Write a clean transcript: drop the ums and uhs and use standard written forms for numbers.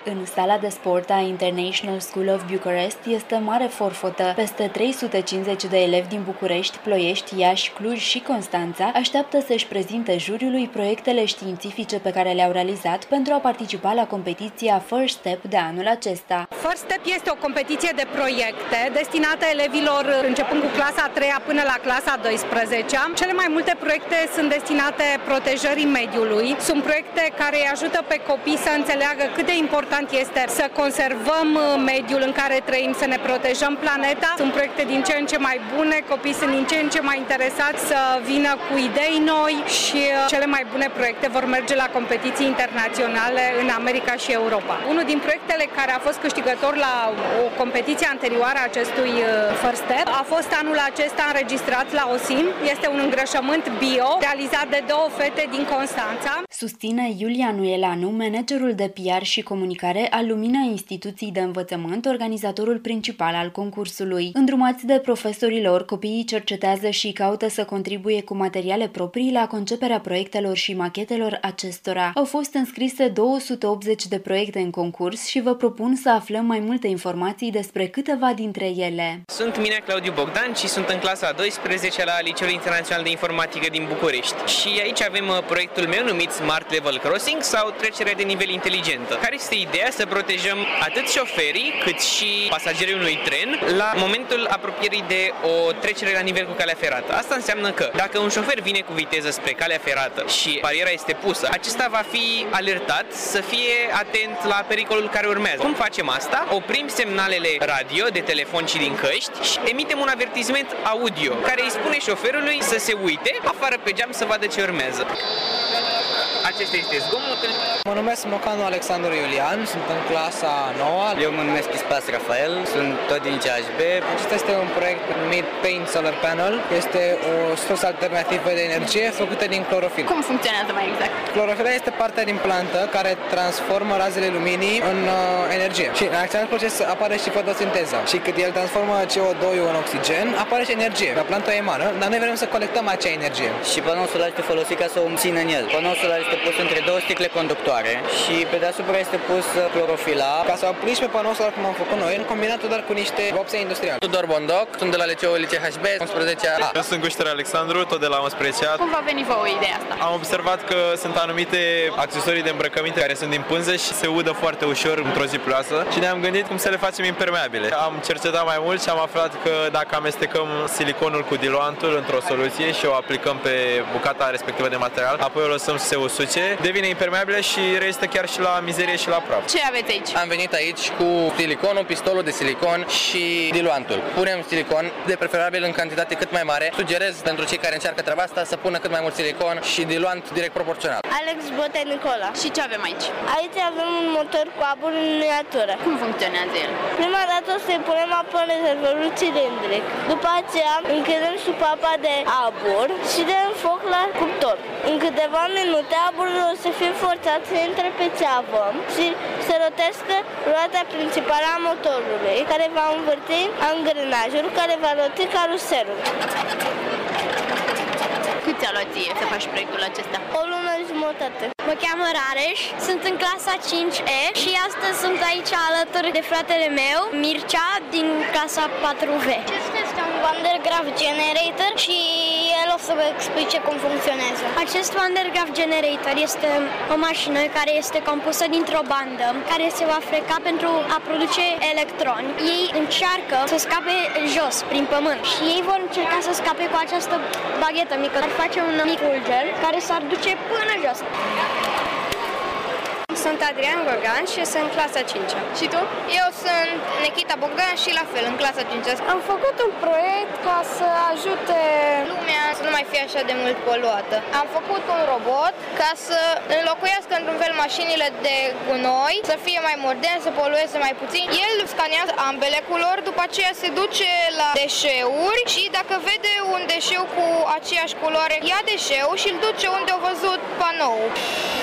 În sala de sport a International School of Bucharest este mare forfotă. Peste 350 de elevi din București, Ploiești, Iași, Cluj și Constanța așteaptă să-și prezinte juriului proiectele științifice pe care le-au realizat pentru a participa la competiția First Step de anul acesta. First Step este o competiție de proiecte destinată elevilor începând cu clasa 3 până la clasa 12. Cele mai multe proiecte sunt destinate protejării mediului. Sunt proiecte care îi ajută pe copii să înțeleagă cât de important este să conservăm mediul în care trăim, să ne protejăm planeta. Sunt proiecte din ce în ce mai bune, copiii sunt din ce în ce mai interesați să vină cu idei noi și cele mai bune proiecte vor merge la competiții internaționale în America și Europa. Unul din proiectele care a fost câștigător la o competiție anterioară a acestui First Step a fost anul acesta înregistrat la OSIM. Este un îngrășământ bio realizat de două fete din Constanța. Susține Iulia Nuelanu, managerul de PR și comunicare al Lumina Instituții de Învățământ, organizatorul principal al concursului. Îndrumați de profesorii lor, copiii cercetează și caută să contribuie cu materiale proprii la conceperea proiectelor și machetelor acestora. Au fost înscrise 280 de proiecte în concurs și vă propun să aflăm mai multe informații despre câteva dintre ele. Sunt Minea Claudiu Bogdan și sunt în clasa a 12 la Liceul Internațional de Informatică din București. Și aici avem proiectul meu numit Smart Level Crossing sau trecerea de nivel inteligentă, care este ideea să protejăm atât șoferii cât și pasagerii unui tren la momentul apropierii de o trecere la nivel cu calea ferată. Asta înseamnă că dacă un șofer vine cu viteză spre calea ferată și bariera este pusă, acesta va fi alertat să fie atent la pericolul care urmează. Cum facem asta? Oprim semnalele radio, de telefon și din căști și emitem un avertisment audio care îi spune șoferului să se uite afară pe geam să vadă ce urmează. Acesta este zgomotul. Mă numesc Mocanu Alexandru Iulian, sunt în clasa 9. Eu mă numesc Ispas Rafael, sunt tot din CHB. Acesta este un proiect numit Paint Solar Panel. Este o sursă alternativă de energie făcută din clorofil. Cum funcționează mai exact? Clorofila este partea din plantă care transformă razele luminii în energie. Și în același proces apare și fotosinteza. Și cât el transformă CO2-ul în oxigen, apare și energie. La planta o emană, dar noi vrem să colectăm acea energie. Și panoul solar este folosit ca să o țină în el. Panoul solar este pus între două sticle conductoare și pe deasupra este pus clorofila. Ca să aplici pe panoul solar cum am făcut noi, în combinatul doar cu niște vopse industriale. Tudor Bondoc, sunt de la liceul HB, 11A. Eu sunt Gușter Alexandru, tot de la 11A. Cum v-a venit vouă ideea asta? Am observat că sunt anumite accesorii de îmbrăcăminte care sunt din pânză și se udă foarte ușor într-o zi ploasă și ne-am gândit cum să le facem impermeabile. Am cercetat mai mult și am aflat că dacă amestecăm siliconul cu diluantul într-o soluție și o aplicăm pe bucata respectivă de material, apoi o lăsăm să se usuce, devine impermeabilă și rezistă chiar și la mizerie și la praf. Ce aveți aici? Am venit aici cu siliconul, pistolul de silicon și diluantul. Punem silicon, de preferabil în cantitate cât mai mare. Sugerez pentru cei care încearcă treaba asta să pună cât mai mult silicon și diluant direct proporțional. Alex Bote Nicola. Și ce avem aici? Aici avem un motor cu abur în miniatură. Cum funcționează el? Prima dată o să-i punem apă în rezervorul cilindric. După aceea închidem supapa de abur și dăm foc la cuptor. În câteva minute aburul o să fie forțat să intre pe țeavă și să rotească roata principală a motorului, care va învârti angrenajul, care va roti caruselul. Cât ți-a luat ție să faci proiectul acesta? O lună jumătate. Mă cheamă Rareș, sunt în clasa 5E și astăzi sunt aici alături de fratele meu, Mircea, din clasa 4V. Acesta este un Van der Graaf Generator și el o să vă explice cum funcționează. Acest Van der Graaf Generator este o mașină care este compusă dintr-o bandă care se va freca pentru a produce electroni. Ei încearcă să scape jos, prin pământ, și ei vor încerca să scape cu această baghetă mică. Ar face un mic fulger care s-ar duce până jos. Sunt Adrian Gogan și sunt în clasa 5-a. Și tu? Eu sunt Nikita Bogdan și la fel, în clasa 5-a. Am făcut un proiect ca să ajute lumea să nu mai fie așa de mult poluată. Am făcut un robot ca să înlocuiască într-un fel mașinile de gunoi, să fie mai modern, să polueze mai puțin. El scanează ambele culori, după aceea se duce la deșeuri și dacă vede un deșeu cu aceeași culoare, ia deșeu și îl duce unde a văzut panoul.